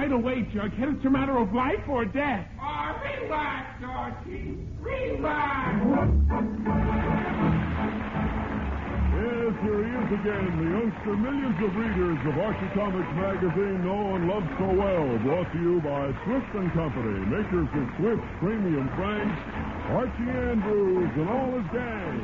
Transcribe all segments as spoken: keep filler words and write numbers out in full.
right away, Jughead. It's a matter of life or death. Oh, relax, Archie. Relax. Yes, here he is again, the youngster millions of readers of Archie Comics magazine know and love so well. Brought to you by Swift and Company, makers of Swift Premium Franks, Archie Andrews, and all his gang.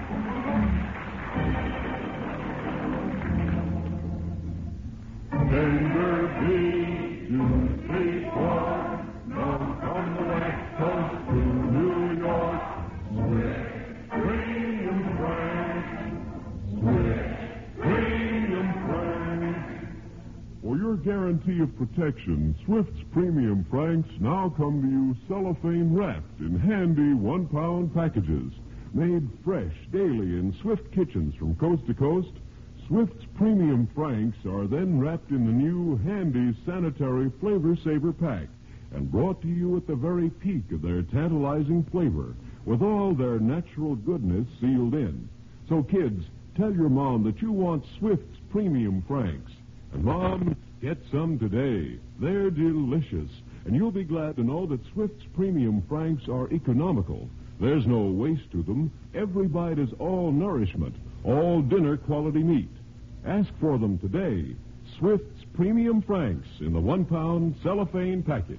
Tender beef, juicy pork, known from the West Coast to New York. Swift Premium Franks, Swift Premium Franks. For your guarantee of protection, Swift's Premium Franks now come to you cellophane wrapped in handy one-pound packages. Made fresh daily in Swift kitchens from coast to coast, Swift's Premium Franks are then wrapped in the new handy sanitary Flavor Saver pack and brought to you at the very peak of their tantalizing flavor with all their natural goodness sealed in. So kids, tell your mom that you want Swift's Premium Franks. And Mom, get some today. They're delicious. And you'll be glad to know that Swift's Premium Franks are economical. There's no waste to them. Every bite is all nourishment, all dinner quality meat. Ask for them today. Swift's Premium Franks in the one-pound cellophane package.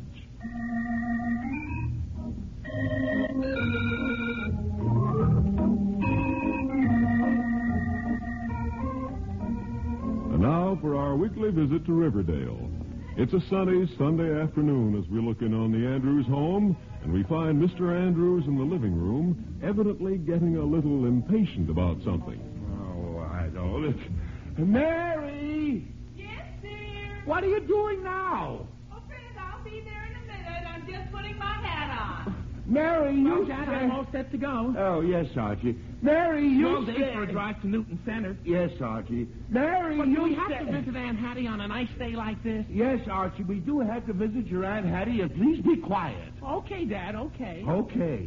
And now for our weekly visit to Riverdale. It's a sunny Sunday afternoon as we look in on the Andrews home, and we find Mister Andrews in the living room, evidently getting a little impatient about something. Oh, I don't. It's... Mary! Yes, dear. What are you doing now? Oh, Fred, I'll be there in a minute. I'm just putting my hat on. Mary, you Well, Dad, I'm all set to go. Oh, yes, Archie. Mary, you Well, day said... for a drive to Newton Center. Yes, Archie. Mary, But you do we have said... to visit Aunt Hattie on a nice day like this? Yes, Archie, we do have to visit your Aunt Hattie, and please be quiet. Okay, Dad, okay. Okay.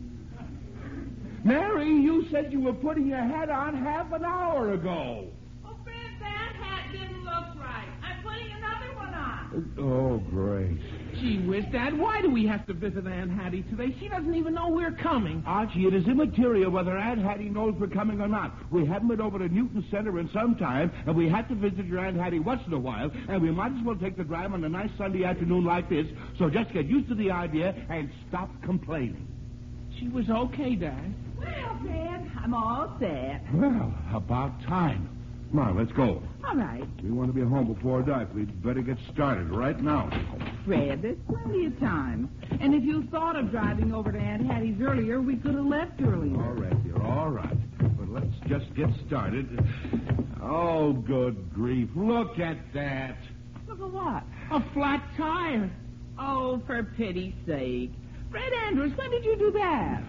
Mary, you said you were putting your hat on half an hour ago. Oh, Fred, that hat didn't look right. I'm putting another one on. Oh, great. Gee whiz, Dad, why do we have to visit Aunt Hattie today? She doesn't even know we're coming. Archie, it is immaterial whether Aunt Hattie knows we're coming or not. We haven't been over to Newton Center in some time, and we have to visit your Aunt Hattie once in a while, and we might as well take the drive on a nice Sunday afternoon like this, so just get used to the idea and stop complaining. She was okay, Dad. Well, Fred, I'm all set. Well, about time. Come on, let's go. All right. We want to be home before dark. We'd better get started right now. Fred, there's plenty of time. And if you thought of driving over to Aunt Hattie's earlier, we could have left earlier. All right, dear, all right. But let's just get started. Oh, good grief. Look at that. Look at what? A flat tire. Oh, for pity's sake. Fred Andrews, when did you do that?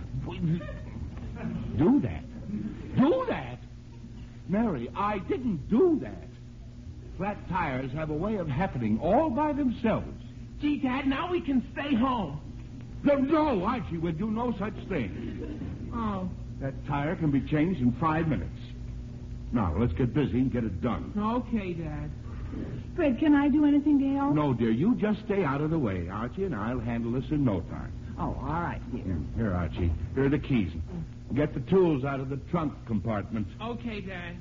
Do that? Do that? Mary, I didn't do that. Flat tires have a way of happening all by themselves. Gee, Dad, now we can stay home. No, no, Archie, we'll do no such thing. Oh, That tire can be changed in five minutes. Now, let's get busy and get it done. okay, Dad. Fred, can I do anything to help? No, dear, you just stay out of the way. Archie and I'll handle this in no time. Oh, all right, dear. Here, here, Archie. Here are the keys. Get the tools out of the trunk compartment. Okay, Dad.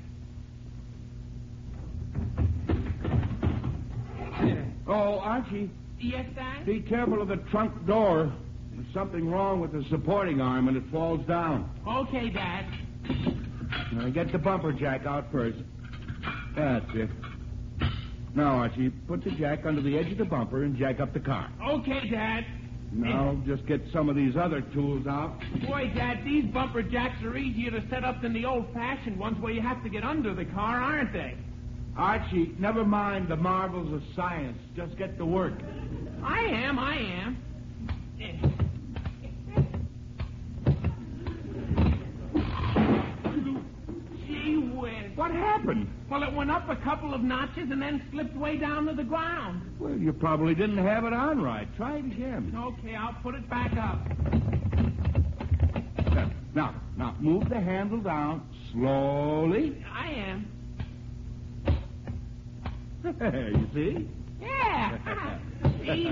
Oh, Archie, Yes, Dad? be careful of the trunk door. There's something wrong with the supporting arm and it falls down. Okay, Dad. Now, get the bumper jack out first. That's it. Now, Archie, put the jack under the edge of the bumper and jack up the car. Okay, Dad. Now, just get some of these other tools out. Boy, Dad, these bumper jacks are easier to set up than the old-fashioned ones where you have to get under the car, aren't they? Archie, never mind the marvels of science. Just get to work. I am, I am. Gee whiz. What happened? Well, it went up a couple of notches and then slipped way down to the ground. Well, you probably didn't have it on right. Try it again. Okay, I'll put it back up. Now, now, move the handle down slowly. I am. you see? Yeah. Easy.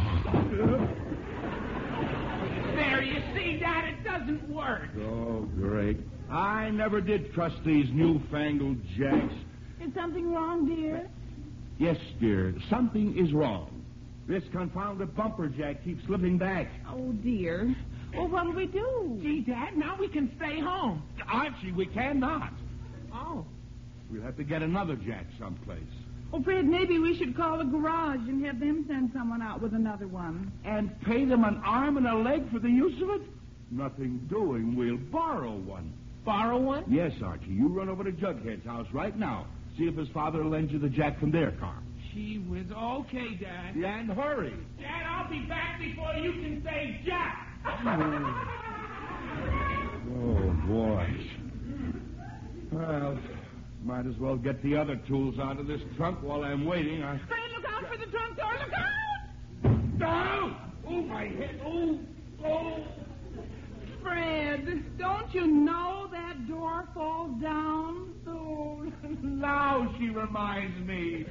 There, you see, Dad, it doesn't work. Oh, great. I never did trust these newfangled jacks. Is something wrong, dear? Yes, dear, something is wrong. This confounded bumper jack keeps slipping back. Oh, dear. Well, what'll we do? Gee, Dad, now we can stay home. Archie, we cannot. Oh. We'll have to get another jack someplace. Oh, Fred, maybe we should call the garage and have them send someone out with another one. And pay them an arm and a leg for the use of it? Nothing doing. We'll borrow one. Borrow one? Yes, Archie. You run over to Jughead's house right now. See if his father will lend you the jack from their car. Gee whiz. Okay, Dad. Yeah, and hurry. Dad, I'll be back before you can say Jack. Oh, boy. Well, might as well get the other tools out of this trunk while I'm waiting. I... Fred, look out for the trunk door. Look out! No! Oh, my head. Oh, oh. Fred, don't you know that door falls down? Oh, now she reminds me.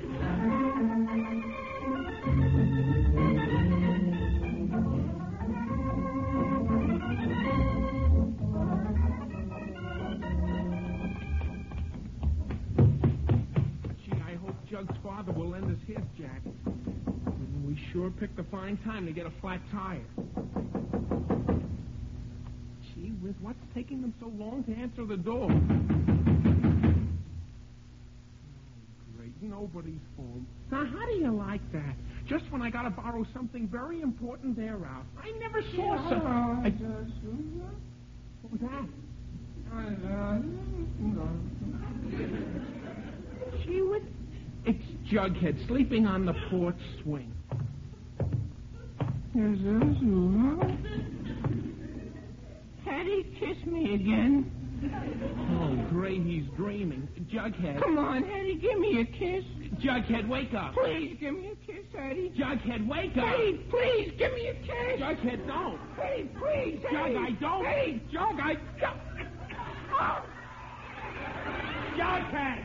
Jug's father will lend us his jack. We sure picked a fine time to get a flat tire. Gee whiz, what's taking them so long to answer the door? Oh, great, nobody's home. Now, how do you like that? Just when I gotta borrow something very important, they're out. I never saw Yeah, such... I... I... What was that? Gee whiz... It's Jughead sleeping on the porch swing. Daddy, kiss me again. Oh, great, he's dreaming. Jughead. Come on, Daddy, give me a kiss. Jughead, wake up. Please, give me a kiss, Daddy. Jughead, wake up. Please, please, give me a kiss. Jughead, don't. Please, please, Jug, Daddy. I don't. Daddy. Jug, I don't. Oh. Jughead.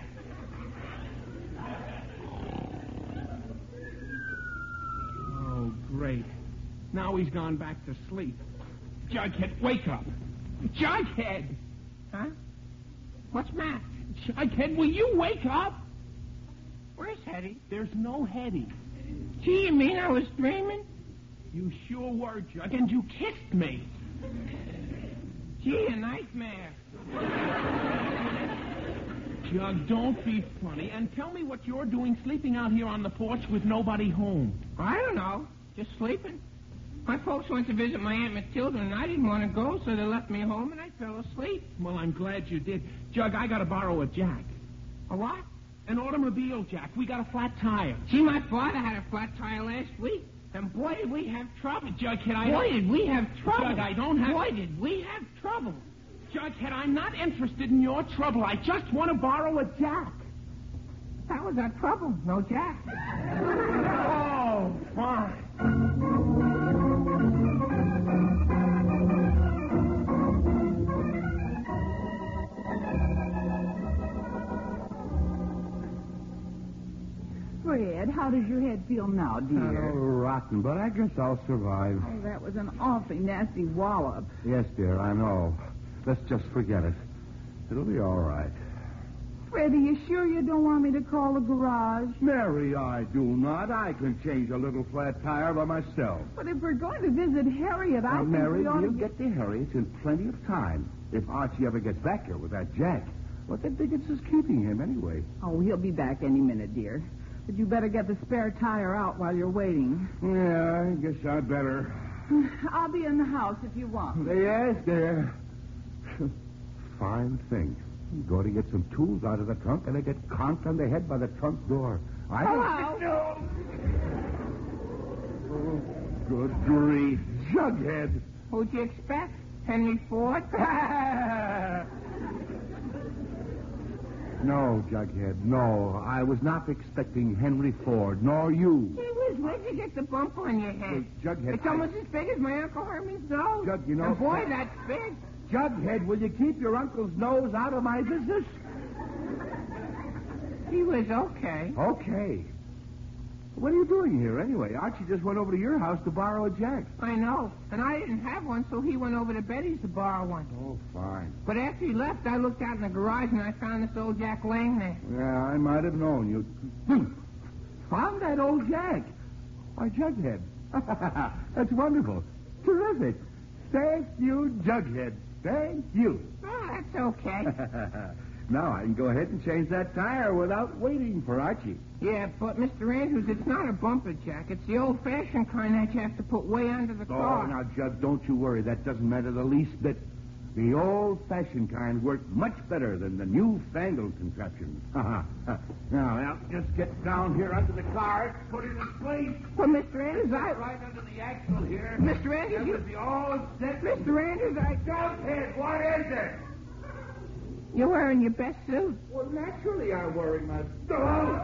Oh, great. Now he's gone back to sleep. Jughead, wake up. Jughead! Huh? What's the matter? Jughead, will you wake up? Where's Hetty? There's no Hetty. Gee, you mean I was dreaming? You sure were, Jug, and you kissed me. Gee, a nightmare. Jug, don't be funny, and tell me what you're doing sleeping out here on the porch with nobody home. I don't know. Just sleeping. My folks went to visit my Aunt Matilda, and I didn't want to go, so they left me home, and I fell asleep. Well, I'm glad you did. Jug, I gotta borrow a jack. A what? An automobile jack. We got a flat tire. Gee, my father had a flat tire last week, and boy, did we have trouble. Jughead, I... Boy, did we have trouble. Jug, I don't have... Boy, did we have trouble. Jughead, I'm not interested in your trouble. I just want to borrow a jack. That was our trouble. No jack. Oh, fine. Fred, how does your head feel now, dear? Oh, rotten, but I guess I'll survive. Oh, that was an awfully nasty wallop. Yes, dear, I know. Let's just forget it. It'll be all right. Fred, are you sure you don't want me to call the garage? Mary, I do not. I can change a little flat tire by myself. But if we're going to visit Harriet, I Now, think Mary, we ought to we'll get to Harriet's in plenty of time. If Archie ever gets back here with that jack, what the bigots is keeping him anyway? Oh, he'll be back any minute, dear. But you better get the spare tire out while you're waiting. Yeah, I guess I better. I'll be in the house if you want. Yes, dear. Fine thing. Go to get some tools out of the trunk, and they get conked on the head by the trunk door. I Hello. Oh, good grief. Jughead. Who'd you expect? Henry Ford? No, Jughead, no. I was not expecting Henry Ford, nor you. Gee whiz, where'd you get the bump on your head? Well, Jughead, It's almost as big as my Uncle Herman's nose. Jug, you know- And boy, that's big. Jughead, will you keep your uncle's nose out of my business? He was okay. Okay. What are you doing here, anyway? Archie just went over to your house to borrow a jack. I know. And I didn't have one, so he went over to Betty's to borrow one. Oh, fine. But after he left, I looked out in the garage and I found this old jack laying there. Yeah, I might have known you. Hmm. Found that old jack. Why, Jughead. That's wonderful. Terrific. Thank you, Jughead. Thank you. Oh, that's okay. Now I can go ahead and change that tire without waiting for Archie. Yeah, but, Mister Andrews, it's not a bumper jack. It's the old-fashioned kind that you have to put way under the Oh, car. now, Jug, don't you worry. That doesn't matter the least bit. The old-fashioned kind work much better than the new-fangled contraption. now, now, just get down here under the car, put it in place. Well, Mister Andrews, I... Right under the axle here. Mister Andrews, That you... was the old set. Mister Andrews, I... Jughead, what is it? You're wearing your best suit. Well, naturally I'm wearing my... Oh,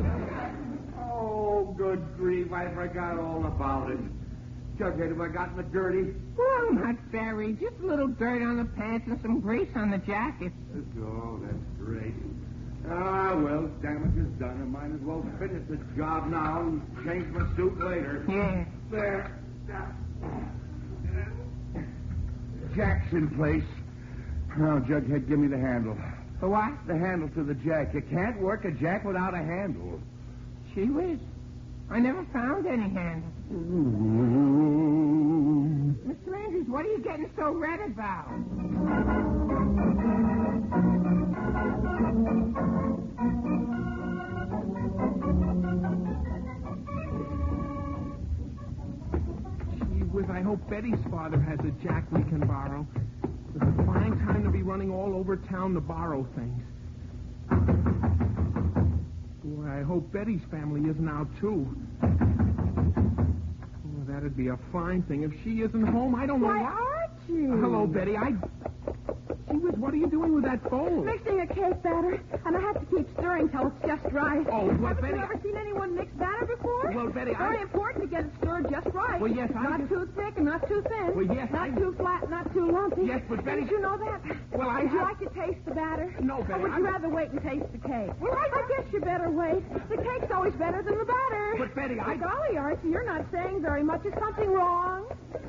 oh good grief, I forgot all about it. Jughead, have I gotten the dirty? Well, not very. Just a little dirt on the pants and some grease on the jacket. Oh, that's great. Ah, well, damage is done. I might as well finish the job now and change my suit later. Yeah. There. Jack's in place. Now, Jughead, give me the handle. For what? The handle to the jack. You can't work a jack without a handle. Gee whiz. I never found any handle. Mister Andrews, what are you getting so red about? Gee whiz, I hope Betty's father has a jack we can borrow. It's a fine time to be running all over town to borrow things. Boy, I hope Betty's family isn't out, too. Oh, that'd be a fine thing. If she isn't home, I don't know Why, what... Archie! Uh, hello, Betty. I... Gee whiz, what are you doing with that bowl? Mixing a cake batter, and I have to keep stirring till it's just right. Oh, well, Haven't Betty, you ever seen anyone mix batter before? Well, Betty, I- Very important to get it stirred just right. Well, yes, I Not just- too thick and not too thin. Well, yes, Not I- too flat, not too lumpy. Yes, but Betty- Didn't you know that? Well, I Would you have- like to taste the batter? No, Or Betty, would I- you rather wait and taste the cake? Well, I- I guess you better wait. The cake's always better than the batter. But, Betty, I- Well, golly, Archie, you're not saying very much. Is something wrong?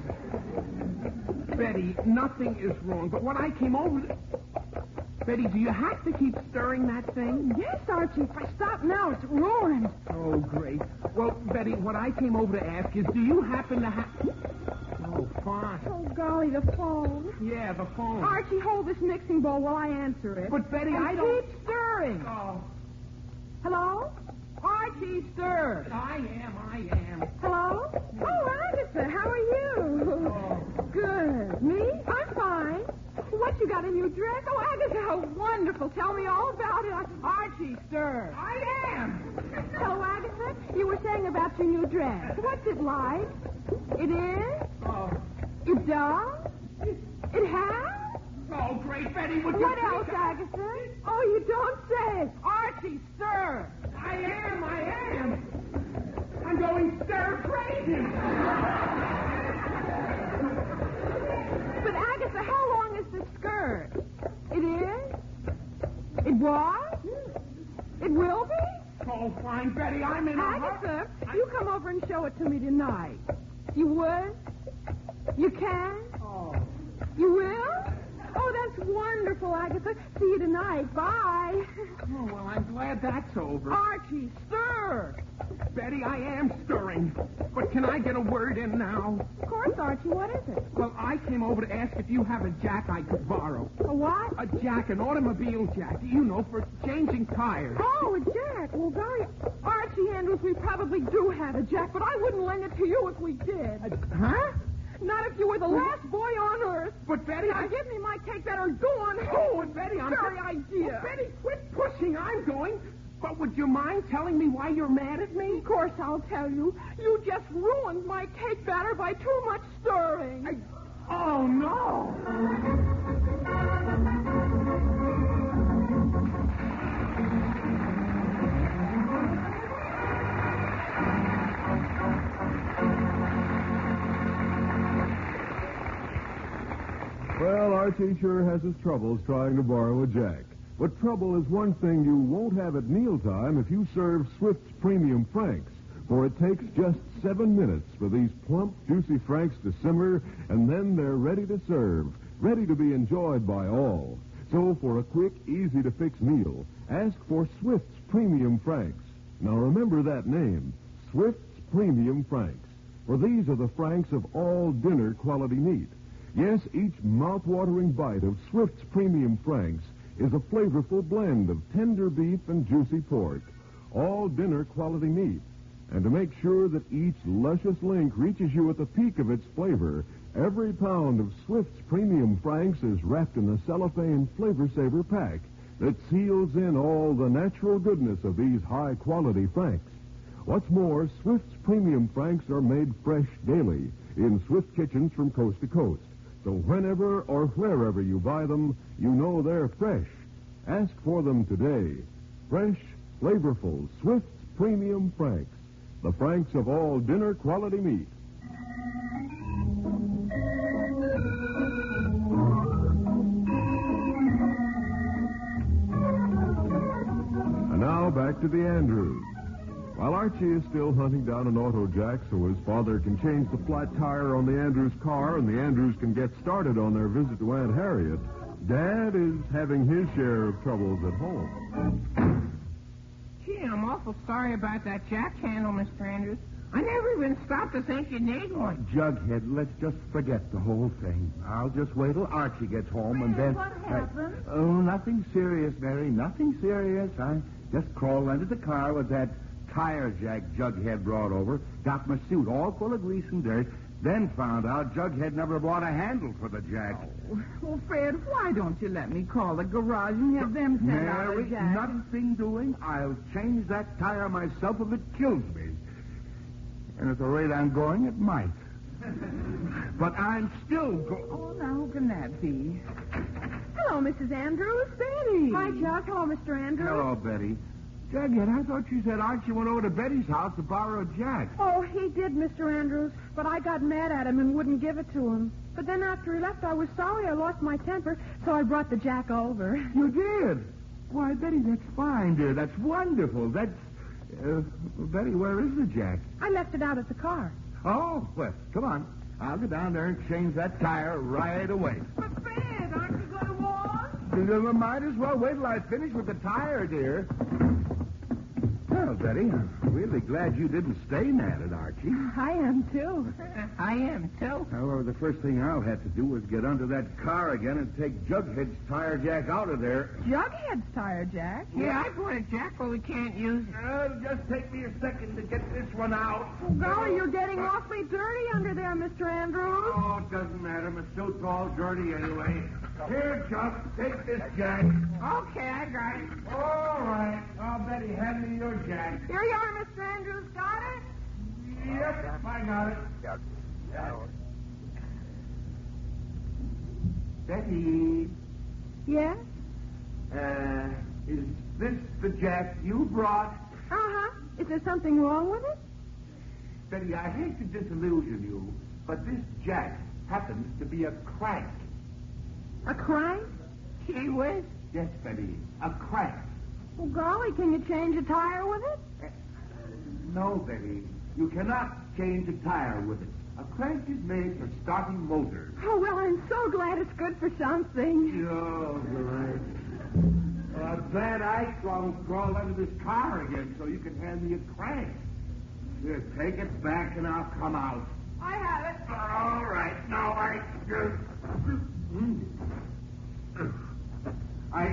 Betty, nothing is wrong. But when I came over... To... Betty, do you have to keep stirring that thing? Yes, Archie. If I stop now, it's ruined. Oh, great. Well, Betty, what I came over to ask is, do you happen to have... Oh, fine. Oh, golly, the phone. Yeah, the phone. Archie, hold this mixing bowl while I answer it. But, Betty, and I don't... keep stirring. Oh, Hello? Archie, stir. I am, I am. Hello? Oh, Agatha, how are you? Oh. Good. Me? I'm fine. What, you got a new dress? Oh, Agatha, how wonderful. Tell me all about it. Archie, stir. I am. Hello, Agatha. You were saying about your new dress. What's it like? It is? Oh, It does? It has? oh great, Betty, would you... What else, Agatha? Oh, you don't say. Archie, stir. I am, I am. I'm going stir crazy. But, Agatha, how long is the skirt? It is? It was? It will be? Oh, fine, Betty, I'm in a hurry. Agatha, you come over and show it to me tonight. You would? You can? Oh. You will? Oh, that's wonderful, Agatha. See you tonight. Bye. Oh, well, I'm glad that's over. Archie, stir. Betty, I am stirring. But can I get a word in now? Of course, Archie. What is it? Well, I came over to ask if you have a jack I could borrow. A what? A jack, an automobile jack, you know, for changing tires. Oh, a jack. Well, golly, Archie Andrews, we probably do have a jack, but I wouldn't lend it to you if we did. Uh, huh? Not if you were the last boy on earth. But, Betty, Now, I... give me my cake batter and go on home. Oh, and Betty, I'm... Very idea. Oh, Betty, quit pushing. I'm going. But would you mind telling me why you're mad at me? Of course I'll tell you. You just ruined my cake batter by too much stirring. I... Oh, no. Well, Archie sure has his troubles trying to borrow a jack. But trouble is one thing you won't have at mealtime if you serve Swift's Premium Franks. for it takes just seven minutes for these plump, juicy Franks to simmer, and then they're ready to serve, ready to be enjoyed by all. So for a quick, easy-to-fix meal, ask for Swift's Premium Franks. Now remember that name, Swift's Premium Franks, for these are the Franks of all dinner quality meat. Yes, each mouth-watering bite of Swift's Premium Franks is a flavorful blend of tender beef and juicy pork, all dinner quality meat. And to make sure that each luscious link reaches you at the peak of its flavor, every pound of Swift's Premium Franks is wrapped in a cellophane Flavor Saver pack that seals in all the natural goodness of these high-quality Franks. What's more, Swift's Premium Franks are made fresh daily in Swift kitchens from coast to coast. So whenever or wherever you buy them, you know they're fresh. Ask for them today. Fresh, flavorful Swift's Premium Franks. The Franks of all dinner quality meat. And now back to the Andrews. While Archie is still hunting down an auto jack so his father can change the flat tire on the Andrews car and the Andrews can get started on their visit to Aunt Harriet, Dad is having his share of troubles at home. Gee, I'm awful sorry about that jack handle, Mister Andrews. I never even stopped to think you'd need one. Oh, Jughead, let's just forget the whole thing. I'll just wait till Archie gets home and then... What happened? I, oh, nothing serious, Mary. Nothing serious. I just crawled under the car with that tire jack Jughead brought over, got my suit all full of grease and dirt, then found out Jughead never bought a handle for the jack. Oh, well, Fred, why don't you let me call the garage and have them send out a Mary, jack? nothing doing. I'll change that tire myself if it kills me. And at the rate I'm going, it might. But I'm still going... Oh, now, who can that be? Hello, Missus Andrews. Betty. Hi, Chuck. Hello, Mister Andrews. Hello, Betty. Jughead, I thought you said Archie went over to Betty's house to borrow a jack. Oh, he did, Mister Andrews, but I got mad at him and wouldn't give it to him. But then after he left, I was sorry I lost my temper, so I brought the jack over. You did? Why, Betty, that's fine, dear. That's wonderful. That's... Uh, Betty, where is the jack? I left it out at the car. Oh, well, come on. I'll go down there and change that tire right away. But, Fred, aren't you going to walk? You might as well wait till I finish with the tire, dear. Well, Betty, I'm really glad you didn't stay mad at Archie. I am, too. I am, too. However, the first thing I'll have to do is get under that car again and take Jughead's tire jack out of there. Jughead's tire jack? Yeah, I bought a jack, but we can't use it. Uh, it'll just take me a second to get this one out. Oh, golly, you're getting awfully dirty under there, Mister Andrews. Oh, it doesn't matter. My suit's all dirty anyway. Here, Chuck, take this jack. Okay, I got it. All right. Now, Betty, hand me your jack. Here you are, Mister Andrews. Got it? Yep, I got it. Betty, Yes? uh, is this the jack you brought? Uh-huh. Is there something wrong with it? Betty, I hate to disillusion you, but this jack happens to be a crank. A crank? Gee whiz. Yes, Betty, a crank. Oh, golly, can you change a tire with it? No, Betty, you cannot change a tire with it. A crank is made for starting motors. Oh, well, I'm so glad it's good for something. Oh, right. Well, I'm glad I crawled, crawled under this car again so you can hand me a crank. Here, take it back and I'll come out. I have it. All right, now I... Mm. I...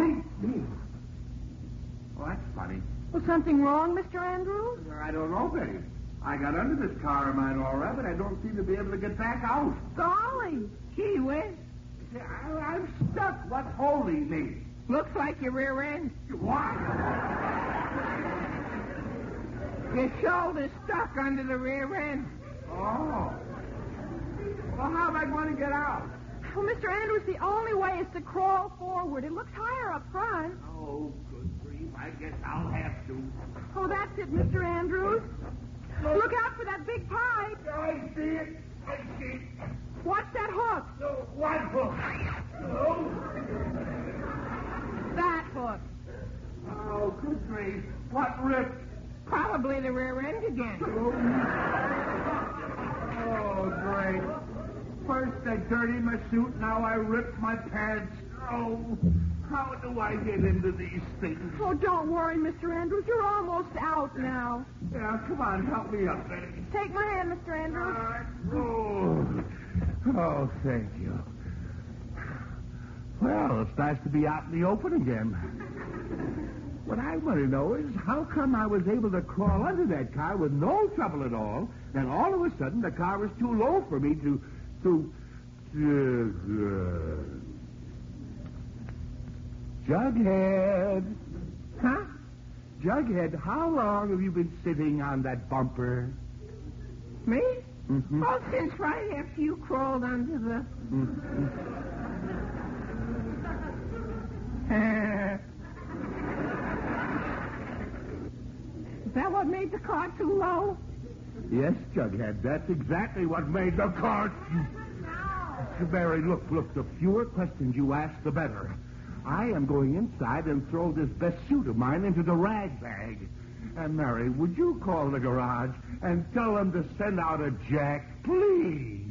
Oh, that's funny. Was something wrong, Mister Andrews? I don't know, Betty. I got under this car of mine all right, but I don't seem to be able to get back out. Golly. Gee whiz. See, I, I'm stuck. What's holding me? Looks like your rear end. What? Your shoulder's stuck under the rear end. Oh. Well, how am I going to get out? Oh, Mister Andrews, the only way is to crawl forward. It looks higher up front. Oh, good grief. I guess I'll have to. Oh, that's it, Mister Andrews. Look out for that big pipe. I see it. I see it. Watch that hook. No, what hook? No. That hook. Oh, good grief. What ripped? Probably the rear end again. Oh, great. First I dirty my suit, now I rip my pants. Oh, how do I get into these things? Oh, don't worry, Mister Andrews. You're almost out now. Yeah, come on, help me up, Betty. Take my hand, Mister All Andrews. right. Oh. oh, thank you. Well, it's nice to be out in the open again. What I want to know is how come I was able to crawl under that car with no trouble at all, and all of a sudden the car was too low for me to... to... Uh, uh, Jughead. Huh? Jughead, how long have you been sitting on that bumper? Me? Mm-hmm. Oh, since right after you crawled under the... Mm-hmm. Uh, is that what made the car too low? Yes, Jughead, that's exactly what made the car... Mary, look, look, the fewer questions you ask, the better. I am going inside and throw this best suit of mine into the rag bag. And, Mary, would you call the garage and tell them to send out a jack, please?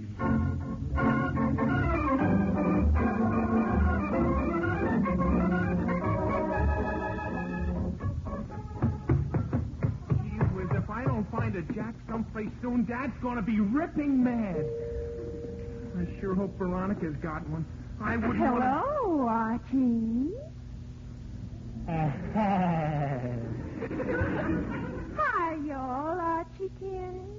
Gee whiz, if I don't find a jack someplace soon, Dad's going to be ripping mad. I sure hope Veronica's got one. I wouldn't want to... Hello, Archie. Hi, y'all, Archie Ken.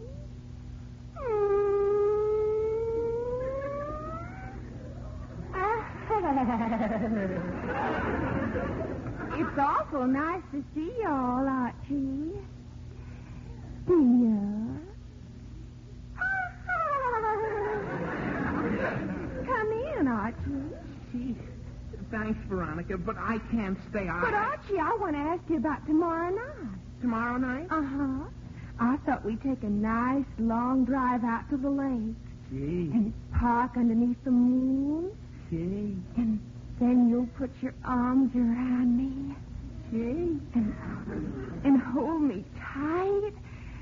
It's awful nice to see y'all, Archie. Dear. Come in, Archie. Gee, thanks, Veronica, but I can't stay. I... But, Archie, I want to ask you about tomorrow night. Tomorrow night? Uh-huh. I thought we'd take a nice long drive out to the lake Gee, and park underneath the moon, gee, and then you'll put your arms around me gee. and, and hold me tight.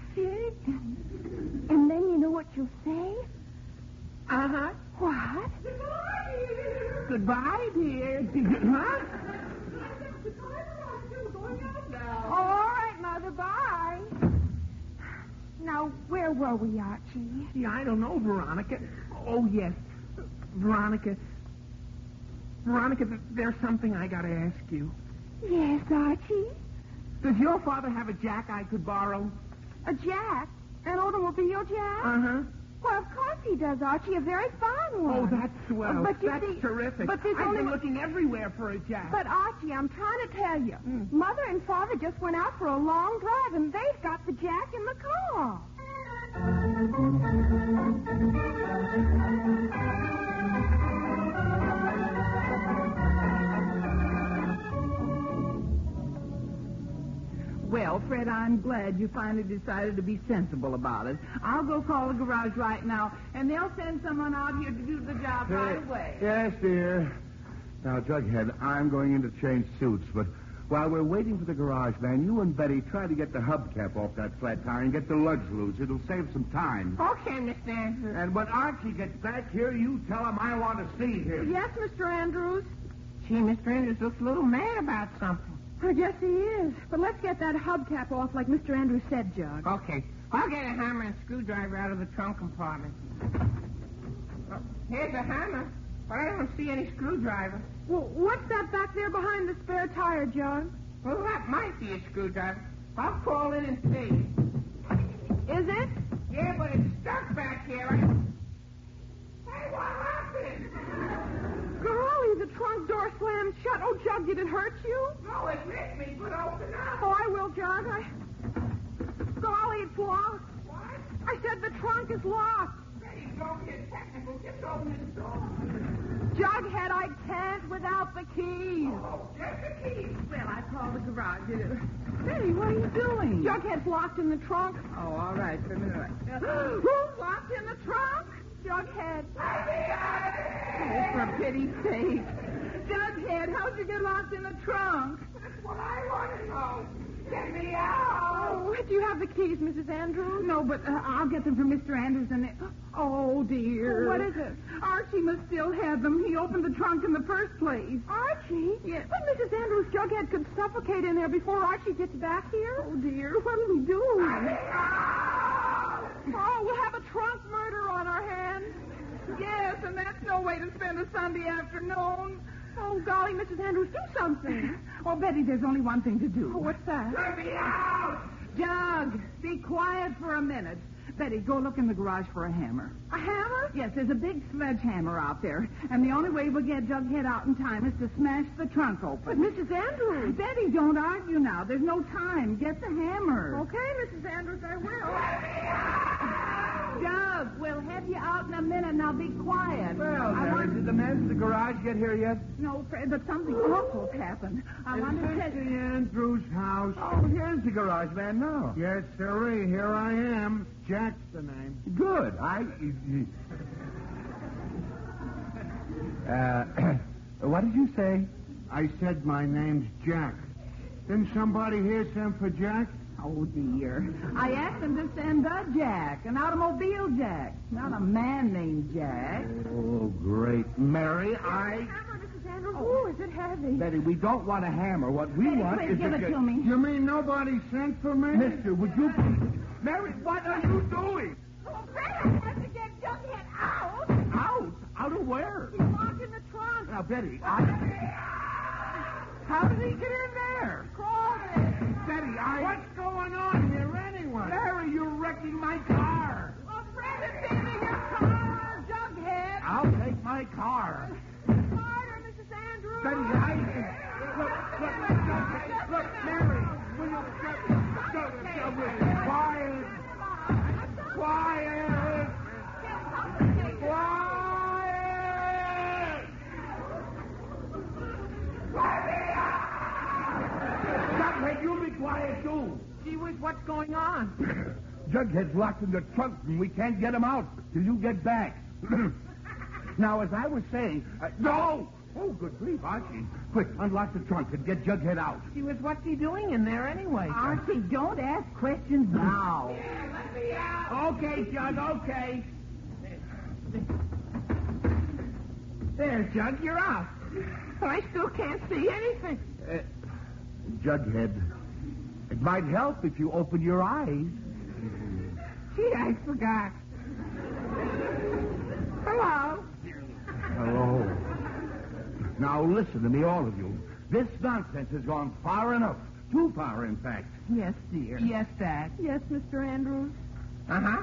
And, and then you know what you'll say? Uh-huh. What? Goodbye, dear. Huh? Oh, all right, Mother, bye. Now, where were we, Archie? Gee, I don't know, Veronica. Oh, yes. Veronica. Veronica, th- there's something I got to ask you. Yes, Archie. Does your father have a jack I could borrow? A jack? An automobile jack? Uh-huh. Well, of course he does, Archie. A very fine one. Oh, that's swell. But you that's see- terrific. but there's I've only been one- looking everywhere for a jack. But, Archie, I'm trying to tell you. Mm. Mother and Father just went out for a long drive, and they've got the jack in the car. Well, Fred, I'm glad you finally decided to be sensible about it. I'll go call the garage right now, and they'll send someone out here to do the job right away. Yes, dear. Now, Jughead, I'm going in to change suits, but while we're waiting for the garage man, you and Betty try to get the hubcap off that flat tire and get the lugs loose. It'll save some time. Okay, Mister Andrews. And when Archie gets back here, you tell him I want to see him. Yes, Mister Andrews. Gee, Mister Andrews looks a little mad about something. I guess he is. But let's get that hubcap off like Mister Andrews said, Jug. Okay. I'll get a hammer and screwdriver out of the trunk compartment. Oh, here's a hammer, but I don't see any screwdriver. Well, what's that back there behind the spare tire, Jug? Well, that might be a screwdriver. I'll crawl in and see. Is it? Yeah, but it's stuck back here. I... Hey, what happened? Golly, the trunk door slammed shut. Oh, Jug, did it hurt you? No, it hit me, but open up. Oh, I will, Jug. I... Golly, it's locked. What? I said the trunk is locked. Hey, don't get technical. Just open this door. Jughead, I can't without the keys. Oh, just the key. Well, I called the garage. Hey, what are you doing? Jughead's locked in the trunk. Oh, all right. For a minute. Who's locked in the trunk? Jughead. Oh, for pity's sake. Jughead, how'd you get locked in the trunk? That's what I want to know. Get me out! Oh, do you have the keys, Missus Andrews? No, but uh, I'll get them from Mister Anderson. Oh, dear. What is it? Archie must still have them. He opened the trunk in the first place. Archie? Yes. But Missus Andrews' Jughead could suffocate in there before Archie gets back here. Oh, dear. What'll we do? Oh, we'll have a trunk murder on our hands. Yes, and that's no way to spend a Sunday afternoon. Oh, golly, Missus Andrews, do something. Oh, Betty, there's only one thing to do. Oh, what's that? Let me out! Jug, be quiet for a minute. Betty, go look in the garage for a hammer. A hammer? Yes, there's a big sledgehammer out there, and the only way we'll get Jughead out in time is to smash the trunk open. But Missus Andrews. Betty, don't argue now. There's no time. Get the hammer. Okay, Missus Andrews, I will. Jug, we'll have you out in a minute. Now be quiet. Well, I Mary, want... did the man from the garage get here yet? No, Fred, but something awful's happened. I want to tell the you. Andrews house? Oh, here's the garage man now. Yes, sirree. Here I am. Jack's the name. Good. I. Uh, what did you say? I said my name's Jack. Didn't somebody here send for Jack? Oh, dear. I asked him to send a Jack, an automobile Jack, not a man named Jack. Oh, great. Mary, I. Hammer, Missus Andrews. Oh, is it heavy? Betty, we don't want a hammer. What we Betty, want please is give to it get... to me. You mean nobody sent for me? Mister, would you... Mary, what are you doing? Oh, Fred, I have to get Jughead out. Out? Out of where? He's locked in the trunk. Now, Betty, I... How did he get in there? Crawl in. Betty, I... What's going on here anyway? Mary, you're wrecking my car. Oh, Fred, it's in your car, Jughead. I'll take my car. Harder, Missus Andrews. Betty, I... Look, look, look, look, Mary, will you... Shut it, shut it. Quiet. Quiet. Quiet. Jughead, you be quiet, too. Gee whiz, what's going on? Jughead's locked in the trunk, and we can't get him out till you get back. Now, as I was saying... Uh, no! Oh, good grief, Archie. Quick, unlock the trunk and get Jughead out. Gee whiz, what's he doing in there anyway? Archie, don't ask questions now. Okay, Jug, okay. There, Jug, you're out. But I still can't see anything. Uh, Jughead, it might help if you open your eyes. Gee, I forgot. Hello. Hello. Now, listen to me, all of you. This nonsense has gone far enough. Too far, in fact. Yes, dear. Yes, Dad. Yes, Mister Andrews. Uh-huh.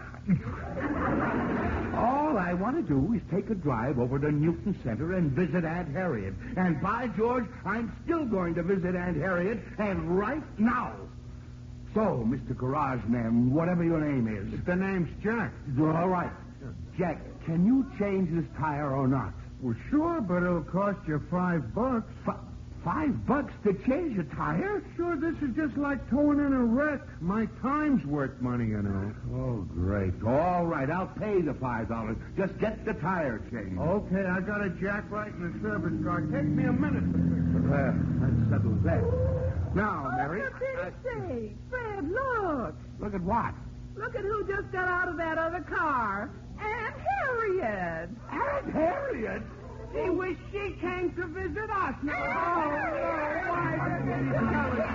All I want to do is take a drive over to Newton Center and visit Aunt Harriet. And by George, I'm still going to visit Aunt Harriet, and right now. So, Mister Garage Man, whatever your name is. The name's Jack. All right. Jack, can you change this tire or not? Well, sure, but it'll cost you five bucks. F- five bucks to change a tire? Sure, this is just like towing in a wreck. My time's worth money, you know. Oh, great. All right, I'll pay the five dollars. Just get the tire changed. Okay, I got a Jack right in the service car. Take me a minute to fix it. Well, that settles that. Now, Mary... For pity's sake, Fred, look. Look at what? Look at who just got out of that other car. Aunt Harriet. Aunt Harriet? Gee whiz, she came to visit us. Now, Oh, why didn't you tell us?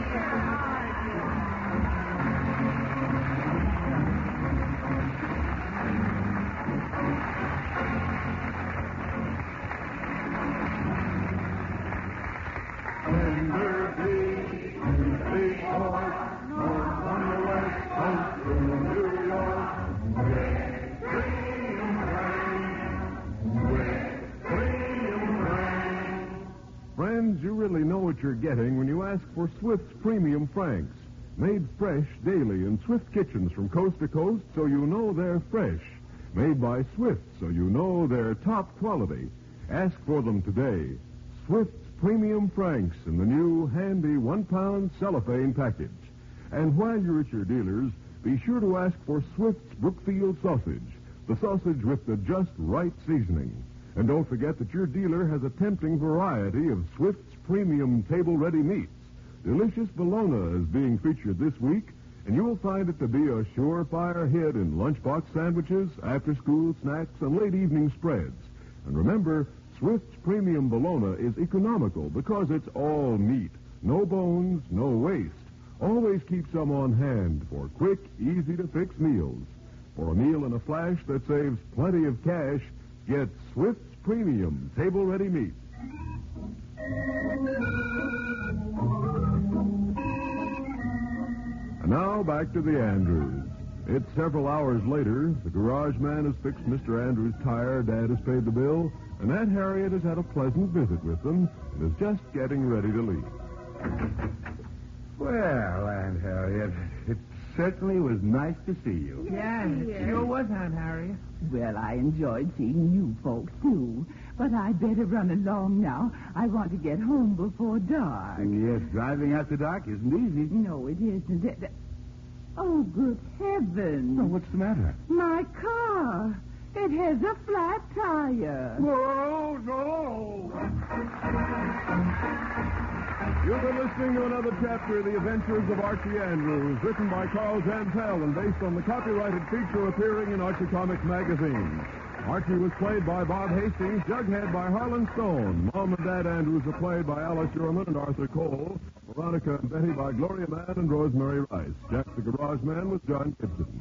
Tender feet, sweet horse, north on the west coast to New York. With premium rain, with premium rain. Friends, you really know what you're getting when you ask for Swift's Premium Franks. Made fresh daily in Swift kitchens from coast to coast, so you know they're fresh. Made by Swift, so you know they're top quality. Ask for them today. Swift's Premium Franks in the new handy one-pound cellophane package. And while you're at your dealers, be sure to ask for Swift's Brookfield sausage, the sausage with the just right seasoning. And don't forget that your dealer has a tempting variety of Swift's premium table-ready meats, Delicious Bologna is being featured this week, and you will find it to be a surefire hit in lunchbox sandwiches, after-school snacks, and late evening spreads. And remember, Swift's Premium Bologna is economical because it's all meat, no bones, no waste. Always keep some on hand for quick, easy-to-fix meals. For a meal in a flash that saves plenty of cash, get Swift's Premium table-ready meat. And now back to the Andrews. It's several hours later. The garage man has fixed Mister Andrews' tire, Dad has paid the bill, and Aunt Harriet has had a pleasant visit with them and is just getting ready to leave. Well, Aunt Harriet, it certainly was nice to see you. Yeah, it sure was, Aunt Harriet. Well, I enjoyed seeing you folks, too. But I'd better run along now. I want to get home before dark. Yes, driving after dark isn't easy. No, it isn't. Th- th- Oh, good heavens. Oh, what's the matter? My car. It has a flat tire. Whoa, no! You've been listening to another chapter of The Adventures of Archie Andrews, written by Carl Jantel and based on the copyrighted feature appearing in Archie Comics magazine. Archie was played by Bob Hastings, Jughead by Harlan Stone. Mom and Dad Andrews were played by Alice Sherman and Arthur Cole. Veronica and Betty by Gloria Mann and Rosemary Rice. Jack the Garage Man was John Gibson.